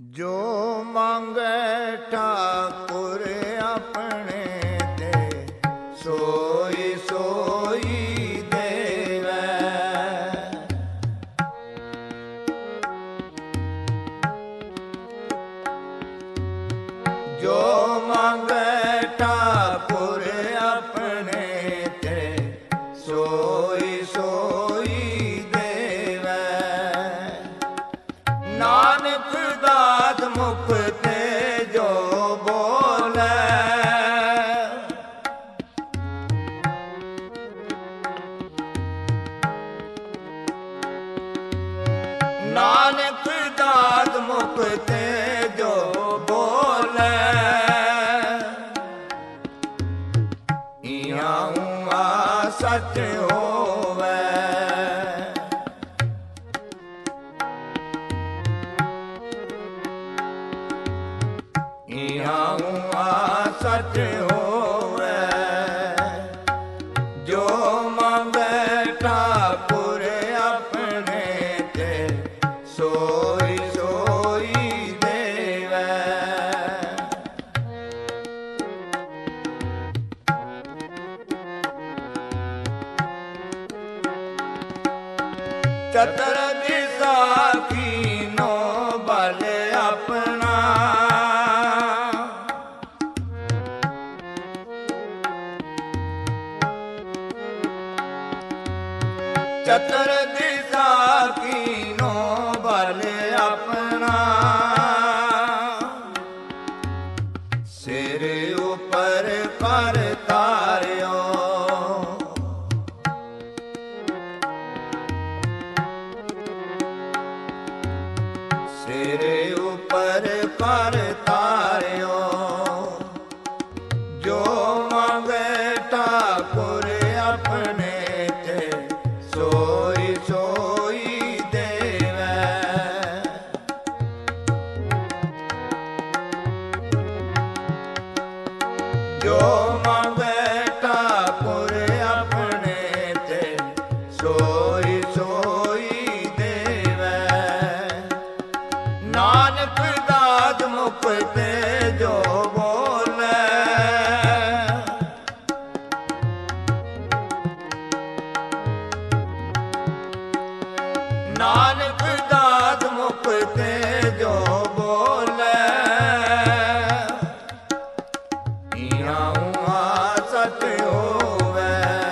ਜੋ ਮੰਗੈ ਠਾਕੁਰ ਆਪਣੇ ਤੇ ਸੋਈ ਸੋਈ ਦੇਵੈ। ਜੋ ਮੰਗੈ ਠਾਕੁਰ ਆਪਣੇ ਤੇ ਸੋਈ ਸੋਈ ਦੇਵੈ। ਨਾਨਕ ਦਾਤ ਮੁਖ ਤੇ ਜੋ ਬੋਲੇ, ਨਾਨਕ ਦਾਤ ਮੁਖ ਤੇ ਜੋ ਬੋਲੇ, ਇਹਾਂ ਊਹਾਂ ਸੱਚ ਹੋਵੇ। ਇਹਾਂ ਊਹਾਂ ਸੱਚ ਹੋਵੇ। ਜੋ ਮੰਗੈ ਠਾਕੁਰ ਆਪਣੇ ਤੇ ਸੋਈ ਸੋਈ ਦੇਵੈ। ਚਤੁਰ ਦਿਸ਼ਾ ਕੀਨੋ ਬਲ ਆਪਣਾ, ਚਤੁਰ ਦਿਸ਼ਾ ਕੀਨੋ ਬਲ ਆਪਣਾ। ਸਿਰ ਉਪਰ ਕਰ ਤਾਰਿਓ, ਸਿਰ ਉਪਰ ਕਰ ਤਾਰਿਓ। ਜੋ ਮੰਗੈ ਠਾਕੁਰ ਆਪਣੇ ਤੇ ਸੋਈ ਸੋਈ ਦੇਵੈ। ਜੋ ਮੰਗੈ ਠਾਕੁਰ ਆਪਣੇ ਤੇ ਸੋਈ ਸੋਈ ਦੇਵੈ। ਨਾਨਕ ਦਾਤ ਮੁਖ ਤੇ ਜੋ ਬੋਲੇ, ਨਾਨਕ ਦਾਤ ਮੁਖ ਤੇ ਜੋ ਬੋਲੇ, ਇਹਾਂ ਊਹਾਂ ਸੱਚ ਹੋਵੇ।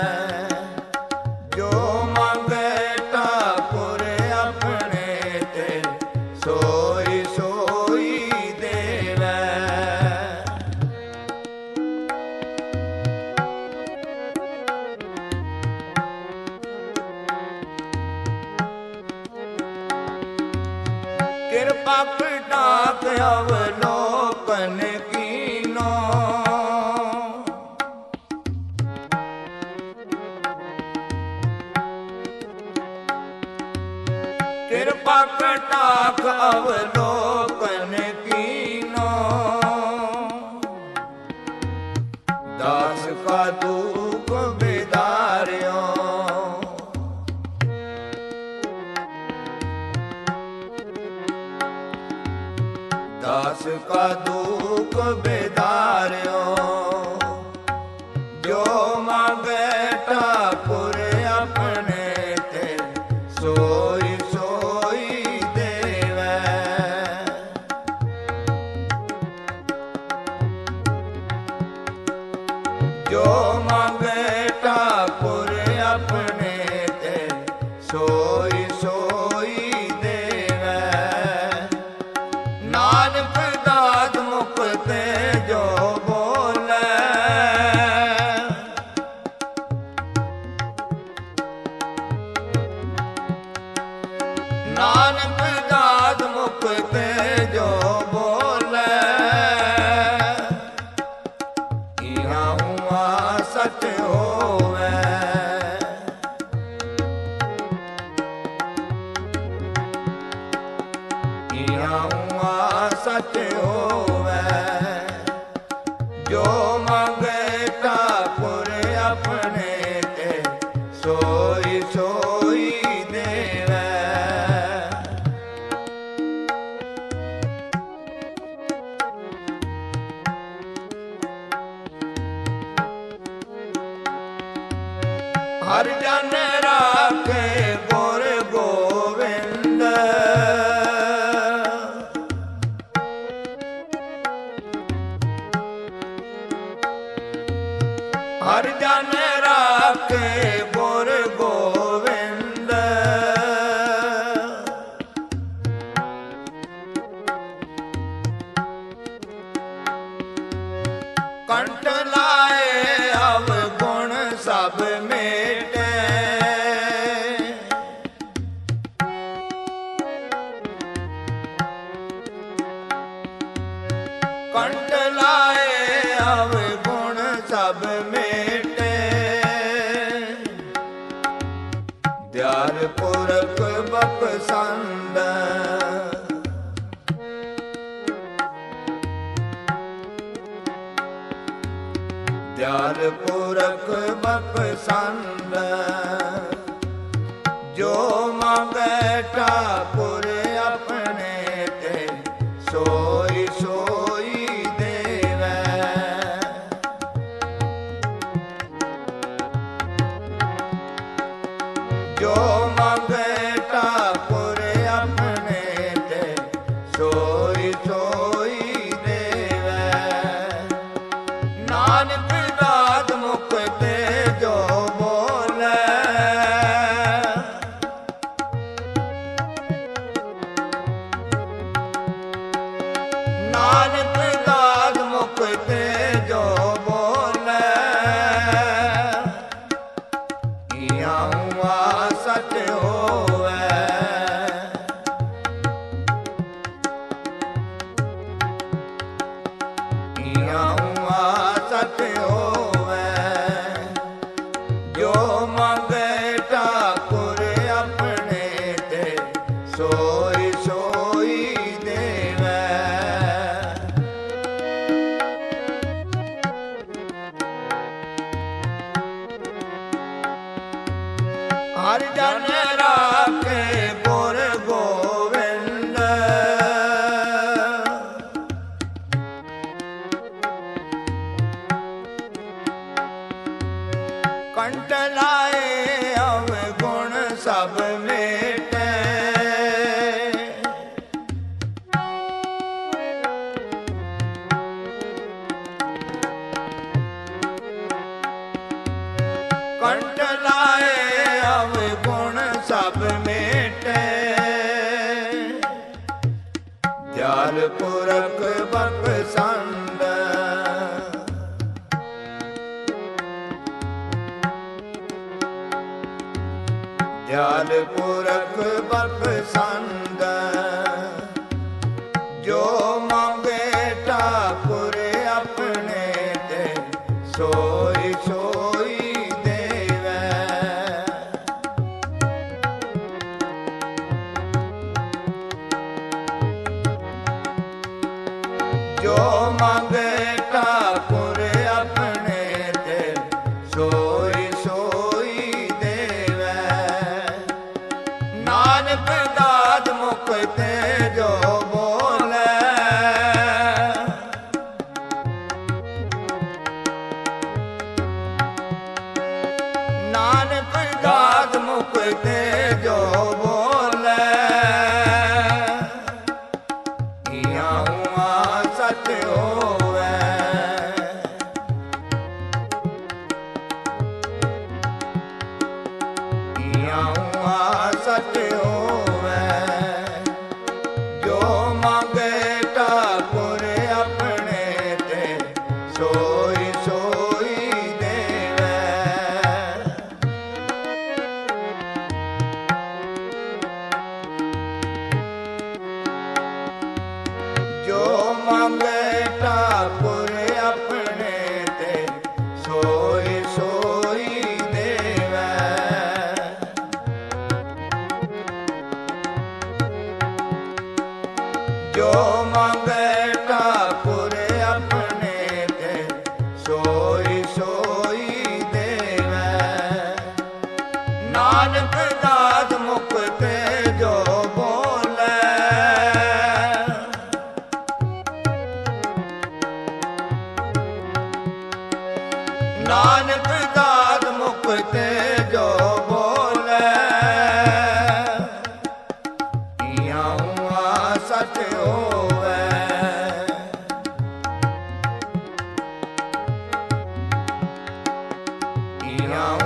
ਜੋ ਮੰਗੈ ਠਾਕੁਰ ਆਪਣੇ ਤੇ ਸੋਈ ਸੋਈ ਦੇਵੈ। ਕਿਰਪਾ ਕਟਾਕ ਅਵਲੋਕਨ ਕੀਨੋ, ਕਿਰਪਾ ਕਟਾਕ ਅਵਲੋਕਨ ਕੀਨੋ। ਦਾਸ ਕਾ ਦੁਖ ਬਿਦਾਰਿਓ, ਦਾਸ ਕਾ ਦੁਖ ਬਿਦਾਰਿਓ। ਜੋ ਮੰਗੈ ਠਾਕੁਰ ਆਪਣੇ ਤੇ ਸੋਈ ਸੋਈ ਦੇਵੈ। ਜੋ ਮੰਗੈ ਠਾਕੁਰ ਆਪਣੇ ਤੇ ਸੋਈ ਸੋਈ ਦੇਵੈ। ਨਾਨਕ ਦਾਤ ਮੁਖ ਤੇ ਜੋ ਬੋਲੇ, ਨਾਨਕ ਦਾਤ ਮੁਖ ਤੇ ਜੋ ਬੋਲੇ, ਇਹਾਂ ਊਹਾਂ ਸੱਚ ਹੋਵੇ। ਇਹਾਂ ਊਹਾਂ ਸੱਚ ਹੋਵੇ। ਜੋ ਮੰਗੈ ਠਾਕੁਰ ਆਪਣੇ ਤੇ ਸੋਈ ਸੋਈ ਦੇਵੈ। ਹਰ ਜਨ ਰਾਖੇ ਗੁਰ ਗੋਬਿੰਦ ਹਰ ਜਨ ਰਾਖੇ ਗੁਰ ਗੋਬਿੰਦ ਕੰਠ ਲਾਏ ਅਵਗੁਣ ਸਭ ਮੇਟੇ ਕੰਠ ਲਾਏ ਅਵਗੁਣ ਸਭ ਮੇਟੇ ਦਿਆਲ ਪੁਰਖ ਬਖਸ਼ੰਦ ਦਿਆਲ ਪੁਰਖ ਬਖਸ਼ੰਦ ਜੋ ਮੰਗੈ ਠਾਕੁਰ ਆਪਣੇ ਤੇ ਸੋਈ ਸੋਈ ਦੇਵੈ ਜੋ ਮੰਗੈ ਠਾਕੁਰ ਆਪਣੇ ਤੇ ਸੋਈ ਸੋਈ ਦੇਵੈ ਨਾਨਕ ਦਾਤ ਮੁਖ ਤੇ ਜੋ ਬੋਲੇ ਨਾਨਕ ਦਾਤ ਮੁਖ ਤੇ ਜੋ ਬੋਲੇ ਇਹਾਂ ਹੁਆ ਸਚ ਹੋਵੇ ਇਹਾਂ ਹੁਆ ਸਚ ਹੋਵੇ ਜੋ ਮੰਗੇ ਠਾਕੁਰ ਆਪਣੇ ਤੇ ਸੋਈ ਸੋਈ ਦੇਵੈ ਹਰ ਜਨ ਰਾਖੇ ਗੁਰ ਗੋਬਿੰਦ ਕੰਠ ਲਾਏ ਅਵਗੁਣ ਸਭ ਮੇਟੇ ਕੰਠ ਲਾਏ ਅਵਗੁਣ ਸਭ ਮੇਟੇ ਦਿਆਲ ਪੁਰਖ ਬਖਸ਼ੰਦ ਦਿਆਲ ਪੁਰਖ ਬਖਸ਼ੰਦ ਜੋ ਮੰਗੇ ਠਾਕੁਰ ਆਪਣੇ ਤੇ ਸੋਈ ਸੋਈ ਦੇਵੈ ਜੋ ਮੰਗੇ ਠਾਕੁਰ ਆਪਣੇ ਤੇ ਸੋਈ ਸੋਈ ਦੇਵੈ ਨਾਨਕ ਦਾਤ ਮੁਖ ਤੇ ਜੋ ਬੋਲੇ ਨਾਨਕ ਦਾਤ ਮੁਖ ਤੇ ਜੋ ਬੋਲੇ ਇਹਾਂ ਹੁਆ ਸਚ ਹੋਵੇ ਇਹਾਂ ਹੁਆ ਸਚ ਹੋਵੇ ਜੋ ਮੰਗੇ ਠਾਕੁਰ ਆਪਣੇ ਤੇ ਸੋਈ ਸੋਈ ਦੇਵੈ ਜੋ ਮੰਗੇ ਠਾਕੁਰ ਆਪਣੇ ਤੇ ਸੋਈ ਸੋਈ ਦੇਵੈ ਜੋ ਮੰਗੇ ਠਾਕੁਰ ਆਪਣੇ ਤੇ ਸੋਈ ਸੋਈ ਦੇਵੈ ਨਾਨਕ ਦਾਤ ਮੁਖ ਤੇ ਜੋ ਬੋਲੇ ਨਾਨਕ ਦਾਤ ਮੁਖ ਤੇ ਜੋ ਕੀਆਂ